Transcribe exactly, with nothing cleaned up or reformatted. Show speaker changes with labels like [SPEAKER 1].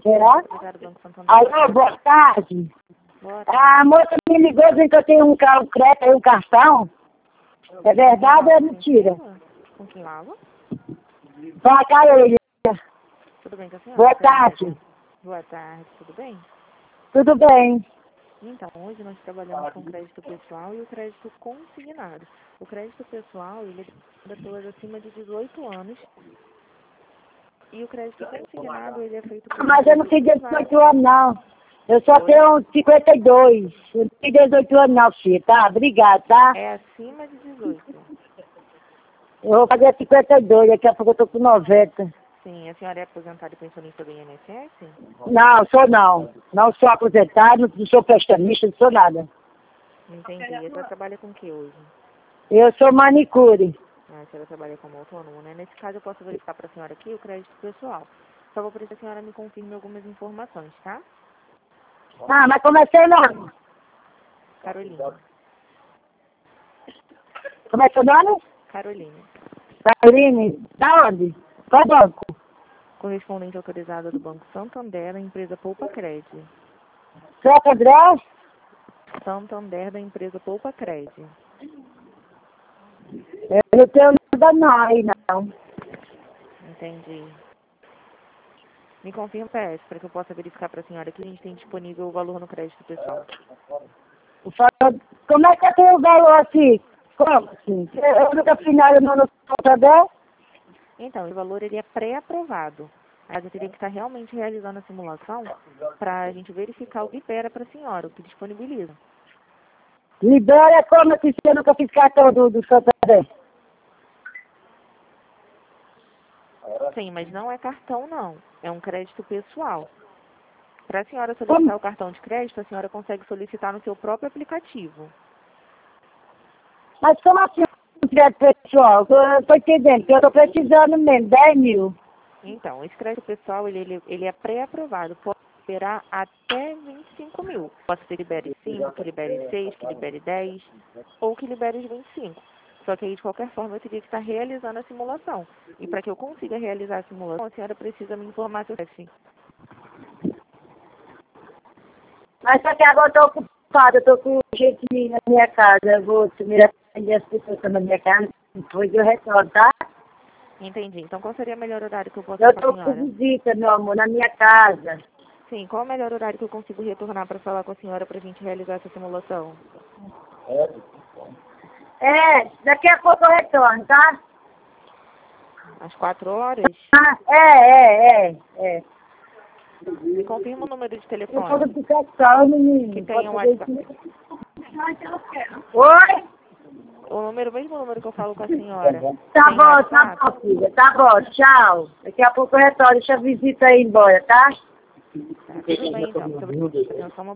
[SPEAKER 1] Será?
[SPEAKER 2] Obrigado, Banco Santander.
[SPEAKER 1] Alô, boa tarde.
[SPEAKER 2] Boa tarde.
[SPEAKER 1] A moça me ligou dizendo que eu tenho um carro crédito e um cartão. É verdade ou é mentira?
[SPEAKER 2] Com quem fala?
[SPEAKER 1] Fala, Carolina.
[SPEAKER 2] Tudo bem com a senhora?
[SPEAKER 1] Boa tarde.
[SPEAKER 2] Boa tarde, tudo bem?
[SPEAKER 1] Tudo bem.
[SPEAKER 2] Então, hoje nós trabalhamos com crédito pessoal e o crédito consignado. O crédito pessoal, ele é para pessoas acima de dezoito anos. E o crédito consignado, ele é feito por...
[SPEAKER 1] Mas eu não fiz dezoito anos, não. Eu só tenho cinquenta e dois. Eu não fiz dezoito anos, não, filha, tá? Obrigada, tá?
[SPEAKER 2] É acima de dezoito.
[SPEAKER 1] Eu vou fazer cinquenta e dois, daqui a pouco eu tô com noventa.
[SPEAKER 2] Sim, a senhora é aposentada e pensionista do I N S S?
[SPEAKER 1] Não, sou não. Não sou aposentado, não sou prestamista, não sou nada.
[SPEAKER 2] Entendi. A senhora trabalha com o que hoje?
[SPEAKER 1] Eu sou manicure.
[SPEAKER 2] Ah, a senhora trabalha como autônomo, né? Nesse caso, eu posso verificar para a senhora aqui o crédito pessoal. Só vou pedir que a senhora me confirme algumas informações, tá?
[SPEAKER 1] Ah, mas como é seu nome?
[SPEAKER 2] Carolina.
[SPEAKER 1] Como é seu nome?
[SPEAKER 2] Carolina.
[SPEAKER 1] Caroline, da onde? Qual banco?
[SPEAKER 2] Correspondente autorizada do Banco Santander, da empresa Poupa Cred.
[SPEAKER 1] Santo André?
[SPEAKER 2] Santander, da empresa Poupa Cred.
[SPEAKER 1] Eu não tenho nada não aí, não.
[SPEAKER 2] Entendi. Me confirma o P S, para que eu possa verificar para a senhora que a gente tem disponível o valor no crédito pessoal.
[SPEAKER 1] Eu falo, como é que eu tenho o valor assim? Como assim? Eu nunca fiz nada no Santo André?
[SPEAKER 2] Então, o valor ele é pré-aprovado. Mas eu teria que estar realmente realizando a simulação para a gente verificar o que libera para a senhora, o que disponibiliza.
[SPEAKER 1] Libera como assim se eu nunca fiz cartão do, do Santo André?
[SPEAKER 2] Sim, mas não é cartão, não. É um crédito pessoal. Para a senhora solicitar
[SPEAKER 1] Como?
[SPEAKER 2] o cartão de crédito, a senhora consegue solicitar no seu próprio aplicativo.
[SPEAKER 1] Mas como assim um crédito pessoal? Eu estou entendendo, que eu estou precisando mesmo, dez mil.
[SPEAKER 2] Então, esse crédito pessoal, ele, ele, ele é pré-aprovado. Pode liberar até vinte e cinco mil. Pode ser que libere cinco, que libere seis, que libere dez, ou que libere os vinte e cinco. Só que aí, de qualquer forma, eu teria que estar realizando a simulação. E para que eu consiga realizar a simulação, a senhora precisa me informar seu C E F.
[SPEAKER 1] Mas só que agora eu estou ocupada, eu estou com gente na minha casa. Eu vou primeiro atender as pessoas que estão na minha casa, depois eu retorno, tá?
[SPEAKER 2] Entendi. Então, qual seria o melhor horário que eu posso
[SPEAKER 1] Eu
[SPEAKER 2] dar para a
[SPEAKER 1] estou com
[SPEAKER 2] senhora?
[SPEAKER 1] visita, meu amor, na minha casa.
[SPEAKER 2] Sim, qual é o melhor horário que eu consigo retornar para falar com a senhora para a gente realizar essa simulação?
[SPEAKER 1] É, daqui a pouco eu retorno, tá?
[SPEAKER 2] Às quatro horas?
[SPEAKER 1] Ah, é, é, é, é.
[SPEAKER 2] Me confirma o número de
[SPEAKER 1] Eu
[SPEAKER 2] telefone.
[SPEAKER 1] estou ficar calmo, menino.
[SPEAKER 2] Que tem um
[SPEAKER 1] Pode fazer
[SPEAKER 2] WhatsApp.
[SPEAKER 1] isso. Oi?
[SPEAKER 2] O número, o mesmo número que eu falo com a senhora.
[SPEAKER 1] Tá
[SPEAKER 2] Tem
[SPEAKER 1] bom, tá
[SPEAKER 2] WhatsApp?
[SPEAKER 1] bom, filha. Tá bom, tchau. Daqui a pouco eu retorno. Deixa a visita aí embora, tá?
[SPEAKER 2] Tá, tudo bem, então. Muito obrigada pela atenção.